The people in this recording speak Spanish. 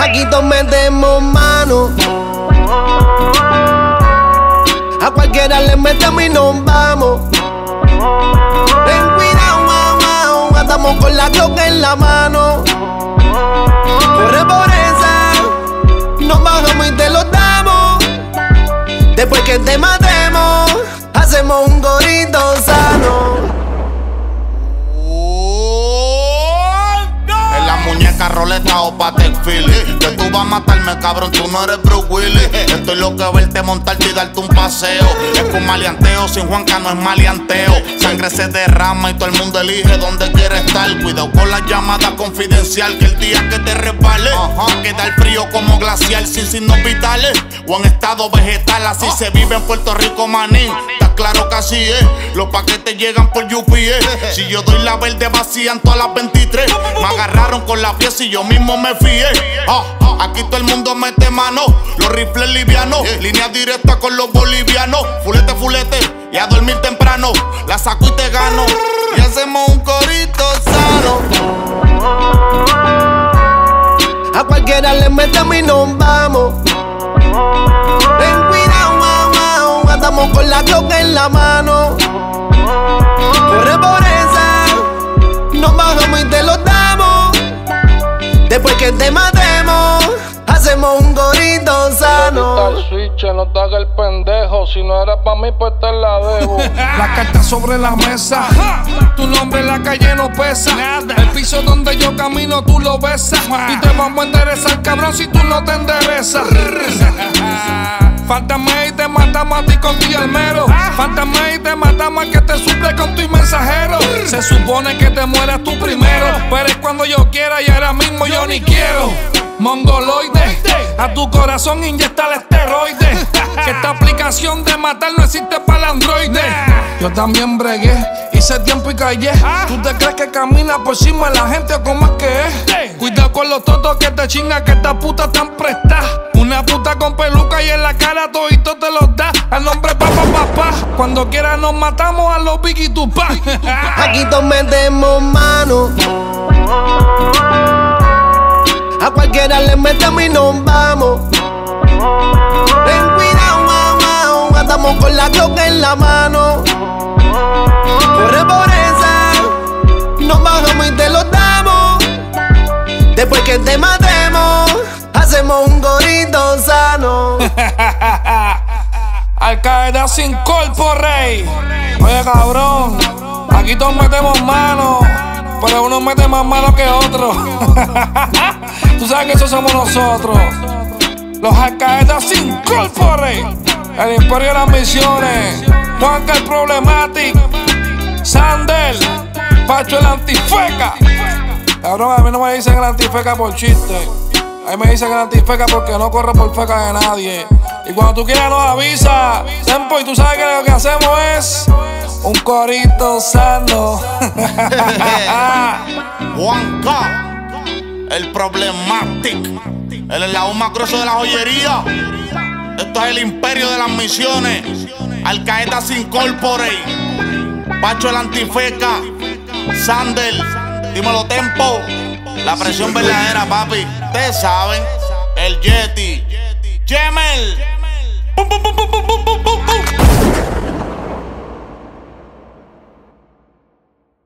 Aquí todos metemos mano. A cualquiera le metemos y nos vamos. Ten cuidado, mamá, andamos con la coca en la mano. Corre por esa, nos bajamos y te lo damos. Después que te matemos, hacemos un gorrito sano. Muñeca, roleta o patek Philly. Que tú vas a matarme, cabrón, tú no eres Bruce Willis. Estoy loco de verte montarte y darte un paseo. Es con maleanteo, sin Juanca no es maleanteo. Sangre se derrama y todo el mundo elige dónde quiere estar. Cuidado con las llamadas confidencial, que el día que te resbales queda el frío como glacial, sin signos vitales o en estado vegetal. Así se vive en Puerto Rico, manín. Está claro que así es. Los paquetes llegan por UPS. Si yo doy la verde, vacían todas las 23. Me agarraron con la pieza y yo mismo me fié. Aquí todo el mundo mete mano. Los rifles livianos, línea directa con los bolivianos. Fulete, fulete, y a dormir temprano. La saco y te gano. Y hacemos un corito sano. A cualquiera le metemos y nos vamos. Ten cuidado, mamá, andamos con la coca en la mano. Corre por esa, nos bajamos y te lo damos. Después que te matemos, hacemos un gorrito sano. Quita el switch, no te hagas el pendejo. Si no eres pa' mí, pues te la debo. La carta sobre la mesa. Tu nombre en la calle no pesa. El piso donde yo camino, tú lo besas. Y te vamos a enderezar, cabrón, si tú no te enderezas. Fántame y te matamos a ti con tu almero. Fántame y te matamos al que te suple con tu mensajero. Se supone que te mueras tú primero, pero es cuando yo quiera y ahora mismo yo ni quiero. Mongoloide, a tu corazón inyecta el esteroide. Que esta aplicación de matar no existe para el androide. Yo también bregué, hice tiempo y callé. ¿Tú te crees que camina por encima de la gente o cómo es que es? Cuidado con los totos que te chingan, que esta puta tan presta. Una puta con peluca y en la cara todito te los da. Al nombre papá. Cuando quiera nos matamos a los Biggie Tupac. Aquí todos metemos mano. A cualquiera le metemos y nos vamos. Ten cuidado, mamá, andamos con la coca en la mano. Corre por esa, nos bajamos y te lo damos. Después que te matemos, hacemos un gorrito sano. Al Qaeda sin Incorporate. Oye, cabrón, aquí todos metemos manos, pero uno mete más mano que otro. Tú sabes que eso somos nosotros, los Al Qaeda sin Incorporate. El imperio de las misiones. Juanca el Problematic, Sandel, Pacho el Antifeca. Cabrón, a mí no me dicen el Antifeca por chiste. A mí me dicen el Antifeca porque no corro por feca de nadie. Y cuando tú quieras nos avisa, Tempo, y tú sabes que lo que hacemos es un corito sano. Juanca, el Problematic, el eslabón más grueso de la joyería. Esto es el imperio de las misiones. Al Qaeda sin Incorporate, Pacho el Antifeca, Sandel, dímelo Tempo. La presión verdadera, papi. Ustedes saben, el Yeti, Jemel.